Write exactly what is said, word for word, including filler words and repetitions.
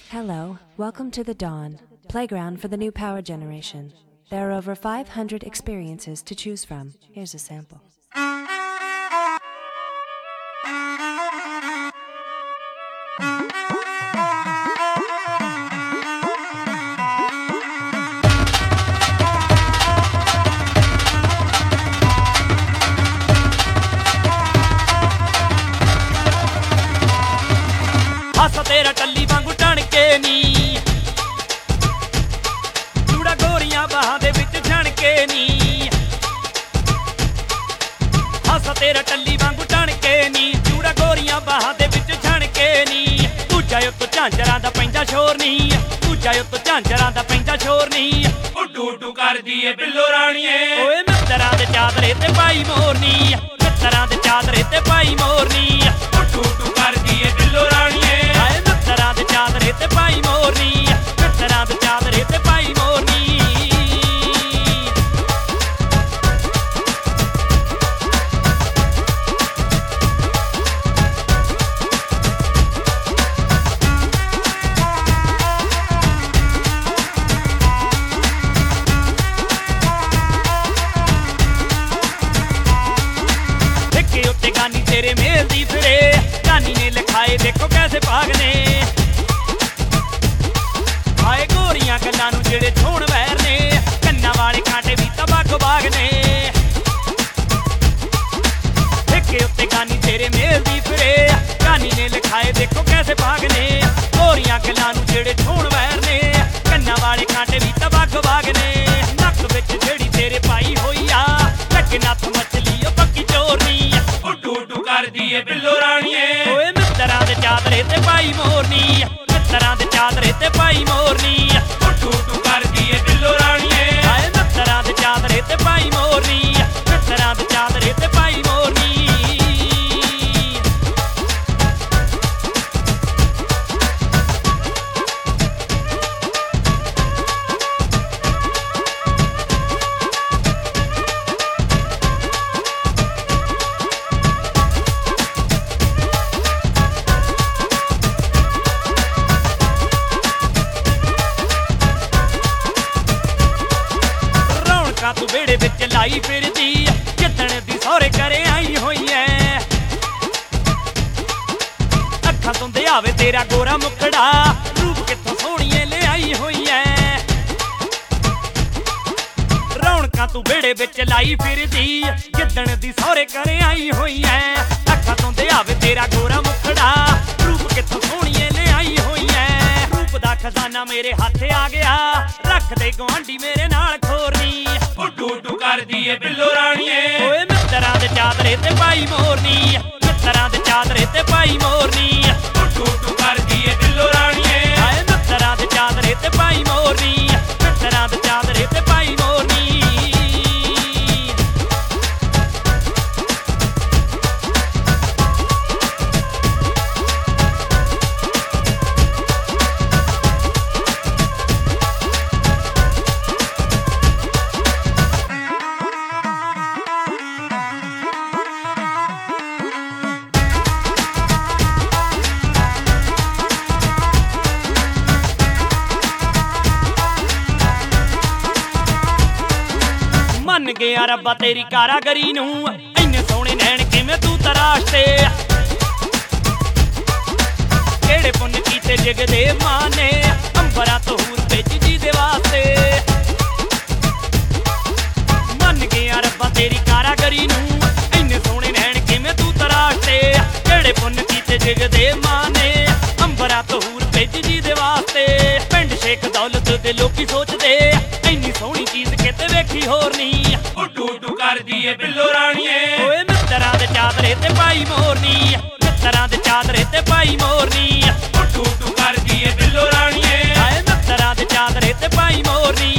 Hello, welcome to the Dawn, playground for the new power generation. There are over five hundred experiences to choose from. Here's a sample. हासा तेरा टल्ली वांगू टण के नी चूड़ा गोरियां बाहां दे विच छण के नी हासा तेरा टल्ली वांगू टण के नी चूड़ा गोरियां बाहां दे विच छण के नी दूजा उत्तों झांजरां दा पैंदा शोर नी दूजा उत्तों झांजरां दा पैंदा शोर नी उड्डू उड्डू करदी ए बिल्लो राणीए ओए मित्तरां दे चादरे ते पाई मोरनी मित्तरां दे चादरे ते पाई मोरनी उड्डू उड्डू करदी ए बिल्लो राणीए मित्तरां दे चादरे ते पाई मोरनी मित्तरां दे चादरे ते पाई मोरनी ठेके उत्ते गानी तेरे मेल दी फिरे गानी ने लिखाए देखो कैसे भागने आए गोरियां गल्लां नूं जेड़े छोण वैर ने कन्ना वाले कांटे भी तबाक बाग ने ठेके उत्ते गानी तेरे मेल दी फिरे गानी ने लिखाए देखो कैसे भागने गोरियां गल्लां नूं जेड़े छोण वैर ने कन्ना वाले कांटे भी तबाक बाग ने नक विच जेड़ी तेरे पाई होई आ लगे नत्थ मछली ओ पक्की चोरनी उड्डू उड्डू करदी ए बिल्लो राणीए ओए मित्तरां दे चादरे ते पाई मोरनी मित्तरां दे चादरे ते पाई मोरनी उड्डू उड्डू करदी ए बिल्लो राणीए आए मित्तरां दे चादरे ते पाई मोरनी मित्तरां दे चादरे ते पाई मोरनी तू बेड़े विच लाई फिरदी जिद्दण दी सौरे करे आई होई ऐ अखां तों आवे तेरा गोरा मुखड़ा रूप कित्थों सोहणीए ले आई होई ऐ रौणकां तू बेड़े विच लाई फिरदी जिद्दण दी सौरे करे आई होई ऐ अखां तों आवे तेरा गोरा मुखड़ा रूप कित्थों सोहणीए ले आई होई ऐ रूप दा खजाना मेरे हत्थ आ गया रख दे गुआंढी मेरे नाल खोरनी उड्डू उड्डू करदी ए बिल्लो राणीए ओए मित्तरां दे चादरे ते पाई मोरनी मित्तरां दे चादरे ते पाई मोरनी उड्डू उड्डू करदी ए बिल्लो राणीए आए मित्तरां दे चादरे ते पाई मोरनी मित्तरां दे चादरे ते पाई मोरनी मन गया रब्बा तेरी कारागरी नूं इन्ने सोहणे नैण किवें तू तराशते किहड़े पुन्न कीते जगदे मां ने अंबरा तो हूर भेजी जी दे वास्ते मन गया रब्बा तेरी कारागरी नूं इन्ने सोहणे नैण किवें तू तराशते किहड़े पुन्न कीते जगदे मां ने अंबरा तो हूर भेजी जी दे वास्ते पिंड शेख दौलत दे लोकी सोचदे इन्नी सोहणी चीज किते वेखी होर नहीं उड्डू उड्डू करदी ए बिल्लो राणीए ओए मित्तरां दे चादरे ते पाई मोरनी मित्तरां दे चादरे ते पाई मोरनी उड्डू उड्डू करदी ए बिल्लो राणीए आए मित्तरां दे चादरे ते पाई मोरनी